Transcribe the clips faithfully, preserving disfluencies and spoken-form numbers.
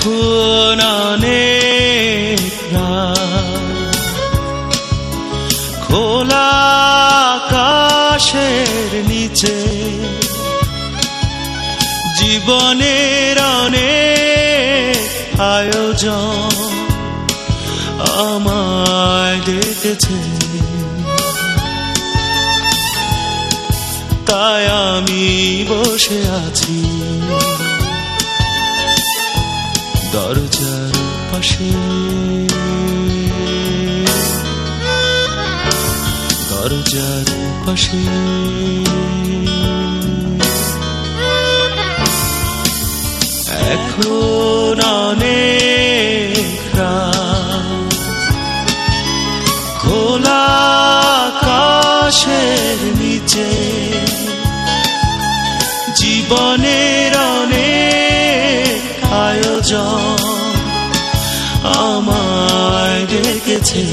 এখন অনেক রাত, খোলা আকাশের নিচে জীবনের অনেক আয়োজন আমায় ডেকেছে, তাই আমি বসে আছি দরজার পাশে, দরজার পাশে। এখন অনেক রাত, খোলা আকাশের নিচে জীবনের অনেক আয়োজন আমায় ডেকেছে,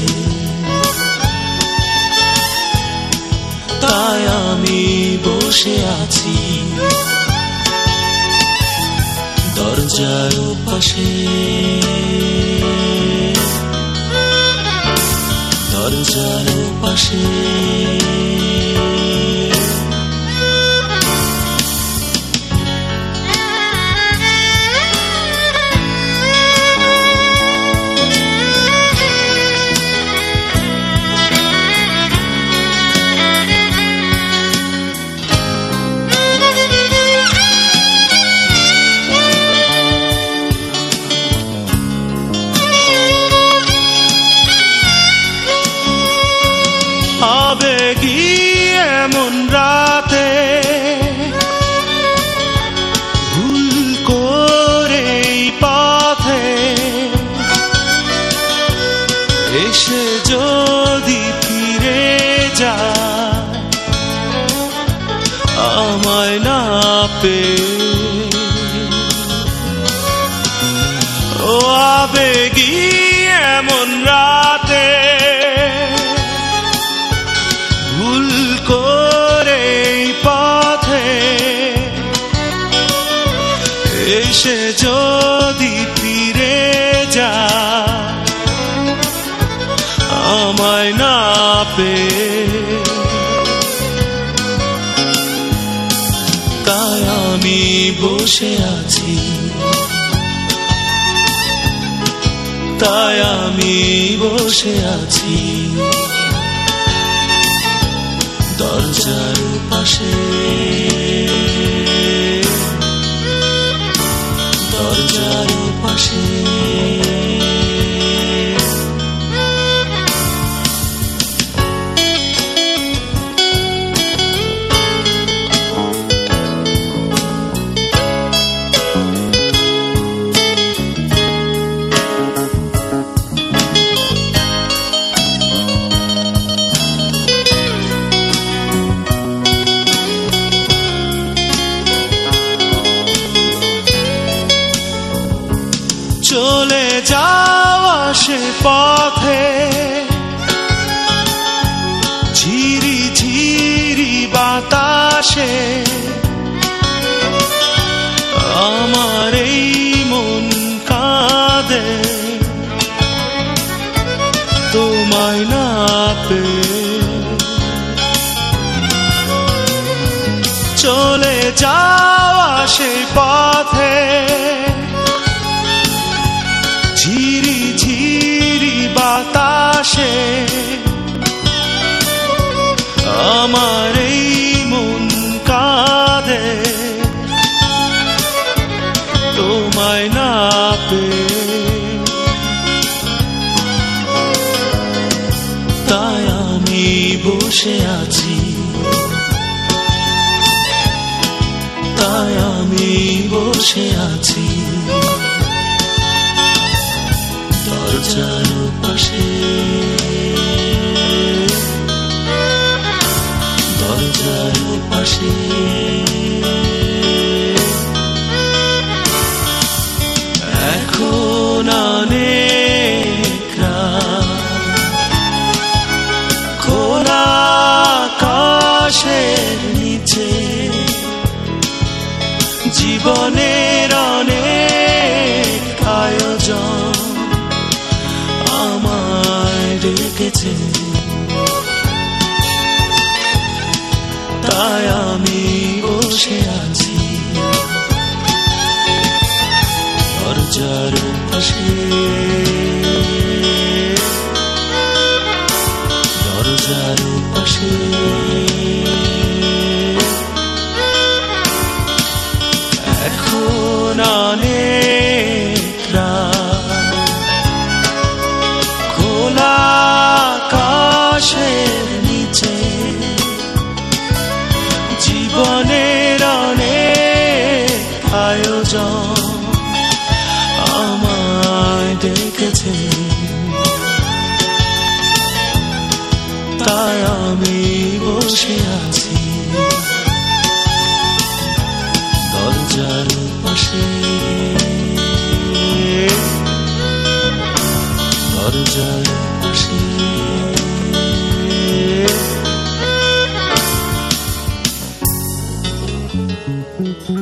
তাই আমি বসে আছি দরজার পাশে, দরজার পাশে। আবেগী এমন রাতে ভুল করে পথে এসে যদি ফিরে যায় আমায় না পেয়ে, ও আবেগী এমন রাতে ভুল করে পথে এসে যদি ফিরে যায় আমায় না পেয়ে, তাই আমি বসে আছি, তাই আমি বসে আছি দরজার পাশে, দরজার পাশে। চলে যাওয়া সে পথে ঝিরি ঝিরি বাতাসে আমার এই মন কাঁদে তোমায় না পেয়ে, চলে যাওয়া সে পথে ঝিরি ঝিরি বাতাসে আমার এই মন কাঁদে তোমায় না পেয়ে, তাই আমি বসে আছি, তাই আমি বসে আছি দরজার পাশে, দরজার পাশে। এখন অনেক রাত, খোলা আকাশের নিচে জীবনের অনেক পাশে দরজার পাশে এখন অনেক রাত খোলা আকাশের নিচে জীবনের অনেক আয়োজন আমায় ডেকেছে তাই আমি বসে আছি দরজার পাশে দরজার পাশে Thank you.